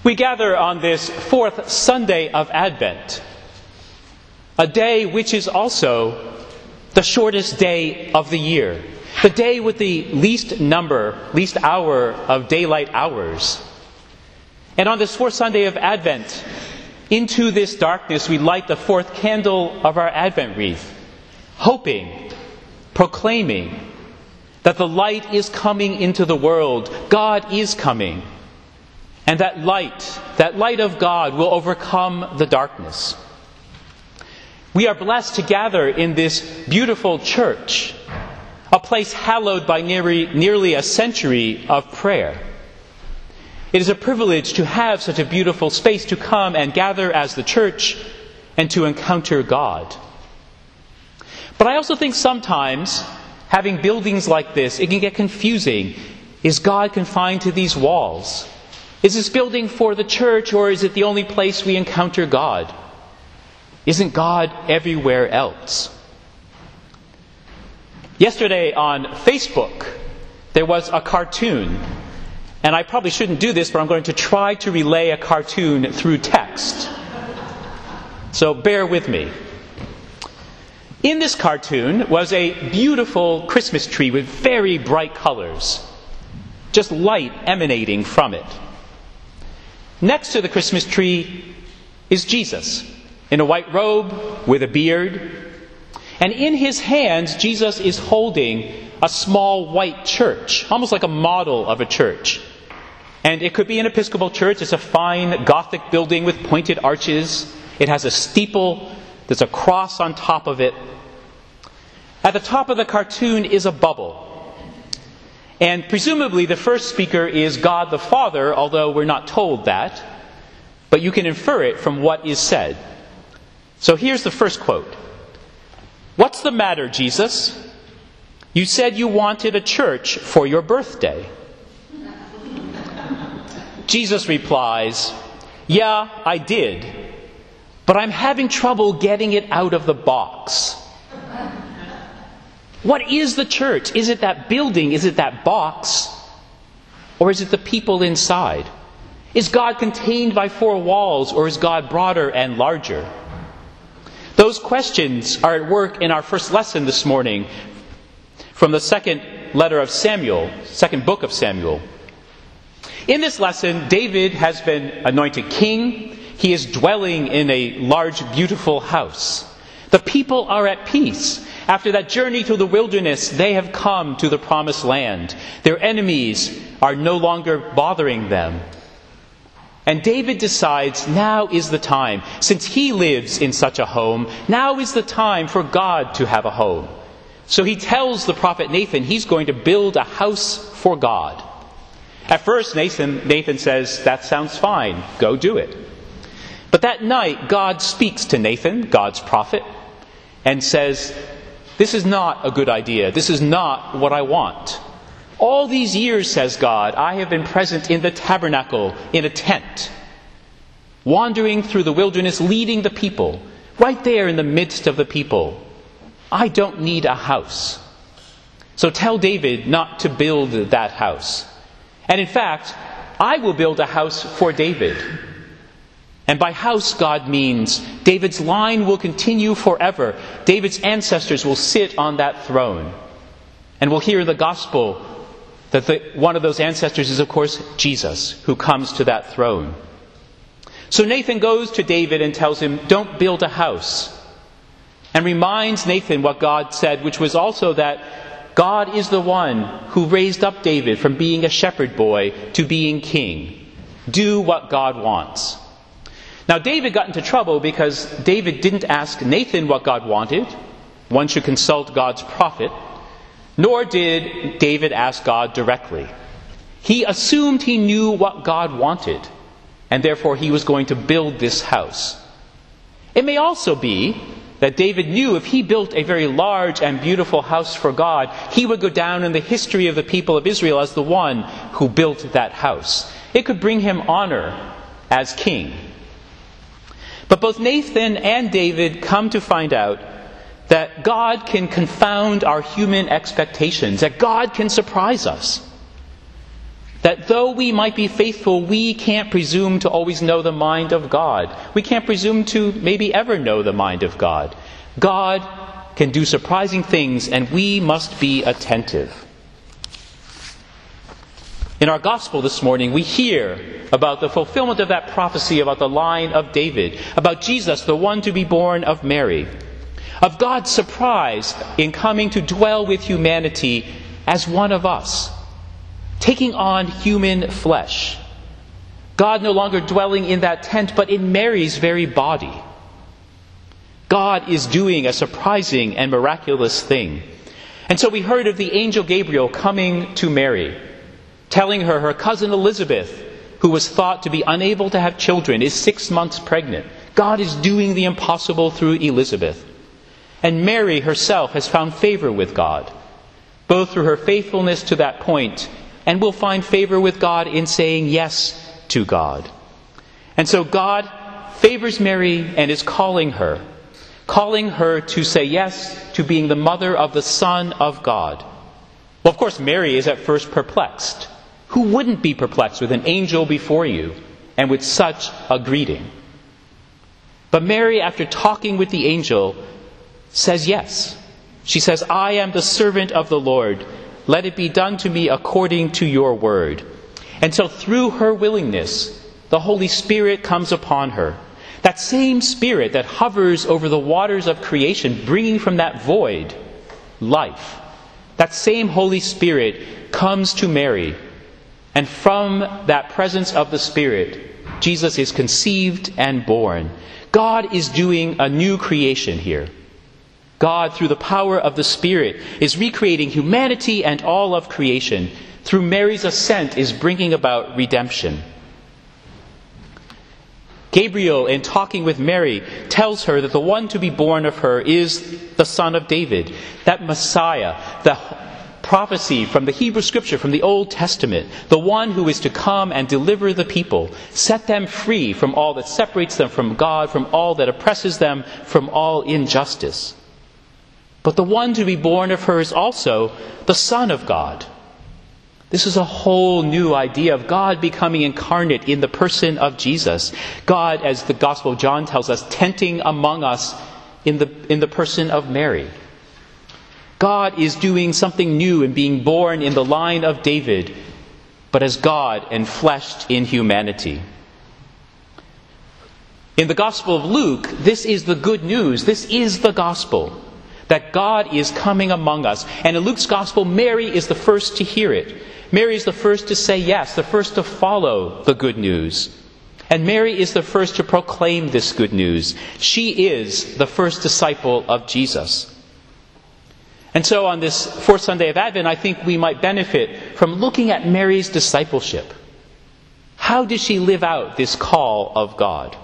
We gather on this fourth Sunday of Advent, a day which is also the shortest day of the year, the day with the least hour of daylight hours. And on this fourth Sunday of Advent, into this darkness we light the fourth candle of our Advent wreath, hoping, proclaiming that the light is coming into the world. God is coming. And that light of God will overcome the darkness. We are blessed to gather in this beautiful church, a place hallowed by nearly a century of prayer. It is a privilege to have such a beautiful space to come and gather as the church and to encounter God. But I also think sometimes, having buildings like this, it can get confusing. Is God confined to these walls? Is this building for the church, or is it the only place we encounter God? Isn't God everywhere else? Yesterday on Facebook, there was a cartoon. And I probably shouldn't do this, but I'm going to try to relay a cartoon through text. So bear with me. In this cartoon was a beautiful Christmas tree with very bright colors, just light emanating from it. Next to the Christmas tree is Jesus, in a white robe with a beard. And in his hands, Jesus is holding a small white church, almost like a model of a church. And it could be an Episcopal church. It's a fine Gothic building with pointed arches. It has a steeple. There's a cross on top of it. At the top of the cartoon is a bubble. And presumably the first speaker is God the Father, although we're not told that. But you can infer it from what is said. So here's the first quote. "What's the matter, Jesus? You said you wanted a church for your birthday." Jesus replies, "Yeah, I did. But I'm having trouble getting it out of the box." What is the church? Is it that building? Is it that box? Or is it the people inside? Is God contained by four walls, or is God broader and larger? Those questions are at work in our first lesson this morning from the second book of Samuel. In this lesson, David has been anointed king. He is dwelling in a large, beautiful house. The people are at peace. After that journey through the wilderness, they have come to the promised land. Their enemies are no longer bothering them. And David decides now is the time. Since he lives in such a home, now is the time for God to have a home. So he tells the prophet Nathan he's going to build a house for God. At first, Nathan says, "That sounds fine. Go do it." But that night, God speaks to Nathan, God's prophet, and says, "This is not a good idea. This is not what I want. All these years, says God, I have been present in the tabernacle, in a tent, wandering through the wilderness, leading the people, right there in the midst of the people. I don't need a house. So tell David not to build that house. And in fact, I will build a house for David." And by house, God means David's line will continue forever. David's ancestors will sit on that throne. And we'll hear in the gospel that one of those ancestors is, of course, Jesus, who comes to that throne. So Nathan goes to David and tells him, "Don't build a house." And reminds Nathan what God said, which was also that God is the one who raised up David from being a shepherd boy to being king. Do what God wants. Now, David got into trouble because David didn't ask Nathan what God wanted. One should consult God's prophet. Nor did David ask God directly. He assumed he knew what God wanted, and therefore he was going to build this house. It may also be that David knew if he built a very large and beautiful house for God, he would go down in the history of the people of Israel as the one who built that house. It could bring him honor as king. But both Nathan and David come to find out that God can confound our human expectations, that God can surprise us. that though we might be faithful, we can't presume to always know the mind of God. We can't presume to maybe ever know the mind of God. God can do surprising things, and we must be attentive. In our gospel this morning, we hear about the fulfillment of that prophecy about the line of David, about Jesus, the one to be born of Mary, of God's surprise in coming to dwell with humanity as one of us, taking on human flesh. God no longer dwelling in that tent, but in Mary's very body. God is doing a surprising and miraculous thing. And so we heard of the angel Gabriel coming to Mary, telling her her cousin Elizabeth, who was thought to be unable to have children, is 6 months pregnant. God is doing the impossible through Elizabeth. And Mary herself has found favor with God, both through her faithfulness to that point, and will find favor with God in saying yes to God. And so God favors Mary and is calling her to say yes to being the mother of the Son of God. Well, of course, Mary is at first perplexed. Who wouldn't be perplexed with an angel before you and with such a greeting? But Mary, after talking with the angel, says yes. She says, "I am the servant of the Lord. Let it be done to me according to your word." And so through her willingness, the Holy Spirit comes upon her. That same Spirit that hovers over the waters of creation, bringing from that void life. That same Holy Spirit comes to Mary. And from that presence of the Spirit, Jesus is conceived and born. God is doing a new creation here. God, through the power of the Spirit, is recreating humanity and all of creation. Through Mary's ascent is bringing about redemption. Gabriel, in talking with Mary, tells her that the one to be born of her is the Son of David, that Messiah, the prophecy from the Hebrew Scripture, from the Old Testament, the one who is to come and deliver the people, set them free from all that separates them from God, from all that oppresses them, from all injustice. But the one to be born of her is also the Son of God. This is a whole new idea of God becoming incarnate in the person of Jesus. God, as the Gospel of John tells us, tenting among us in the person of Mary. God is doing something new in being born in the line of David, but as God enfleshed in humanity. In the Gospel of Luke, this is the good news. This is the gospel, that God is coming among us. And in Luke's Gospel, Mary is the first to hear it. Mary is the first to say yes, the first to follow the good news. And Mary is the first to proclaim this good news. She is the first disciple of Jesus. And so on this fourth Sunday of Advent, I think we might benefit from looking at Mary's discipleship. How did she live out this call of God?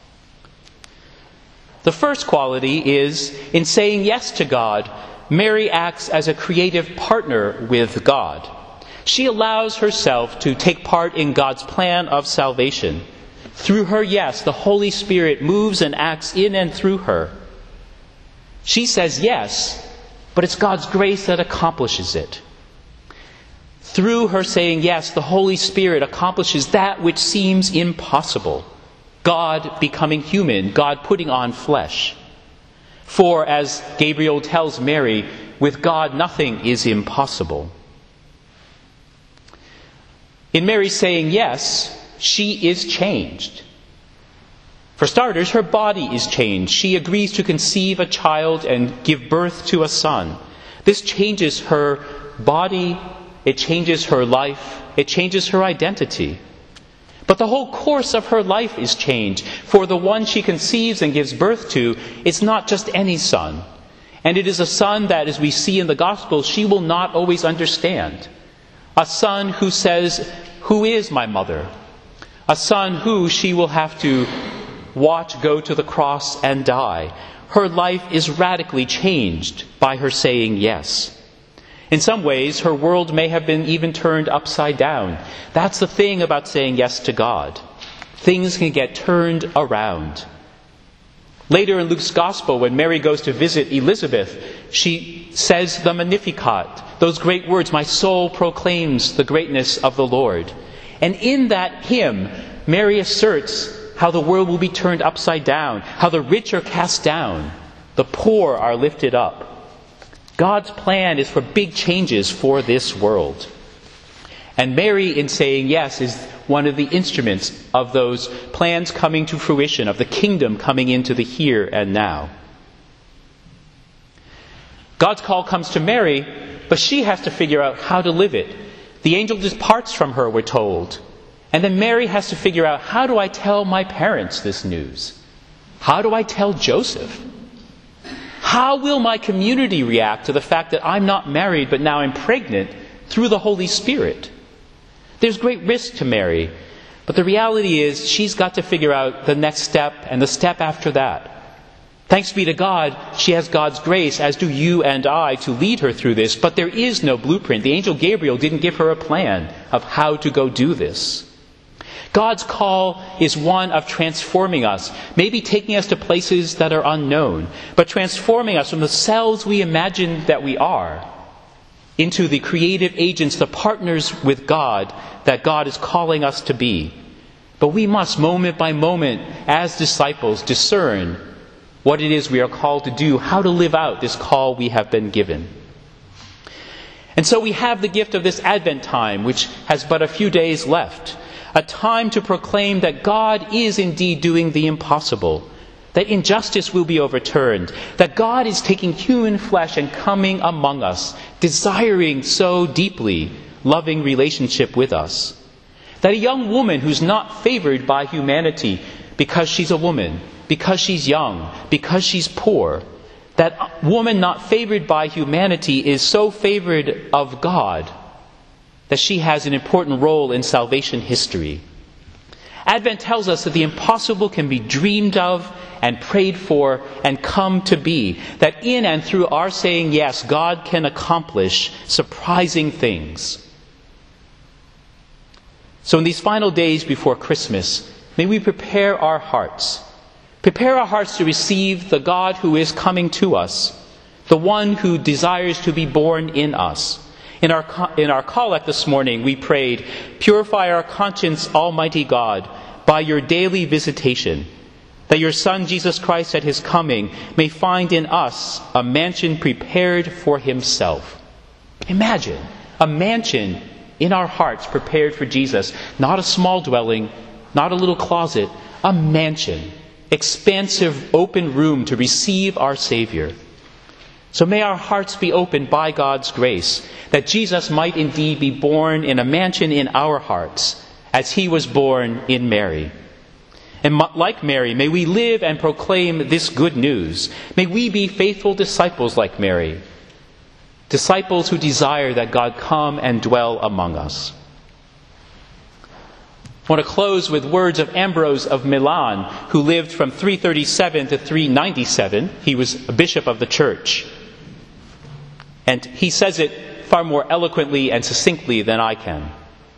The first quality is, in saying yes to God, Mary acts as a creative partner with God. She allows herself to take part in God's plan of salvation. Through her yes, the Holy Spirit moves and acts in and through her. She says yes, but it's God's grace that accomplishes it. Through her saying yes, the Holy Spirit accomplishes that which seems impossible. God becoming human, God putting on flesh. For, as Gabriel tells Mary, with God nothing is impossible. In Mary saying yes, she is changed. For starters, her body is changed. She agrees to conceive a child and give birth to a son. This changes her body, it changes her life, it changes her identity. But the whole course of her life is changed. For the one she conceives and gives birth to, it's not just any son. And it is a son that, as we see in the Gospel, she will not always understand. A son who says, "Who is my mother?" A son who she will have to watch go to the cross and die. Her life is radically changed by her saying yes. In some ways, her world may have been even turned upside down. That's the thing about saying yes to God. Things can get turned around. Later in Luke's Gospel, when Mary goes to visit Elizabeth, she says the Magnificat, those great words, "My soul proclaims the greatness of the Lord." And in that hymn, Mary asserts how the world will be turned upside down, how the rich are cast down, the poor are lifted up. God's plan is for big changes for this world. And Mary, in saying yes, is one of the instruments of those plans coming to fruition, of the kingdom coming into the here and now. God's call comes to Mary, but she has to figure out how to live it. The angel departs from her, we're told. And then Mary has to figure out, how do I tell my parents this news? How do I tell Joseph? How will my community react to the fact that I'm not married but now I'm pregnant through the Holy Spirit? There's great risk to Mary, but the reality is she's got to figure out the next step and the step after that. Thanks be to God, she has God's grace, as do you and I, to lead her through this, but there is no blueprint. The angel Gabriel didn't give her a plan of how to go do this. God's call is one of transforming us, maybe taking us to places that are unknown, but transforming us from the selves we imagine that we are into the creative agents, the partners with God that God is calling us to be. But we must, moment by moment, as disciples, discern what it is we are called to do, how to live out this call we have been given. And so we have the gift of this Advent time, which has but a few days left, a time to proclaim that God is indeed doing the impossible, that injustice will be overturned, that God is taking human flesh and coming among us, desiring so deeply loving relationship with us. That a young woman who's not favored by humanity because she's a woman, because she's young, because she's poor, that woman not favored by humanity is so favored of God that she has an important role in salvation history. Advent tells us that the impossible can be dreamed of and prayed for and come to be. That in and through our saying yes, God can accomplish surprising things. So in these final days before Christmas, may we prepare our hearts. Prepare our hearts to receive the God who is coming to us, the one who desires to be born in us. In our collect this morning, we prayed, "Purify our conscience, Almighty God, by your daily visitation, that your Son, Jesus Christ, at his coming, may find in us a mansion prepared for himself." Imagine a mansion in our hearts prepared for Jesus. Not a small dwelling, not a little closet, a mansion, expansive, open room to receive our Savior. So may our hearts be opened by God's grace, that Jesus might indeed be born in a mansion in our hearts, as he was born in Mary. And like Mary, may we live and proclaim this good news. May we be faithful disciples like Mary, disciples who desire that God come and dwell among us. I want to close with words of Ambrose of Milan, who lived from 337 to 397. He was a bishop of the church. And he says it far more eloquently and succinctly than I can.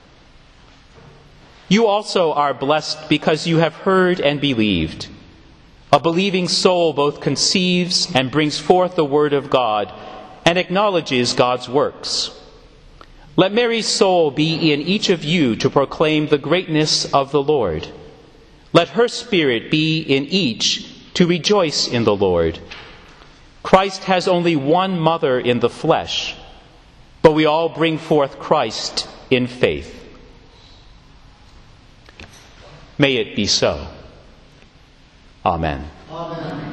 "You also are blessed because you have heard and believed. A believing soul both conceives and brings forth the word of God and acknowledges God's works. Let Mary's soul be in each of you to proclaim the greatness of the Lord. Let her spirit be in each to rejoice in the Lord. Christ has only one mother in the flesh, but we all bring forth Christ in faith." May it be so. Amen. Amen.